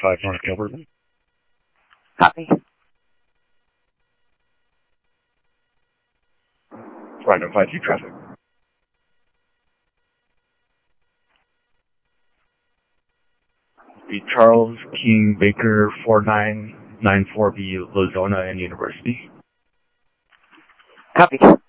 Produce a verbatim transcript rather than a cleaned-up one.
five North Gilbert. Copy. five oh five two traffic. The Charles King Baker four nine nine four B, Lozona and University. Copy.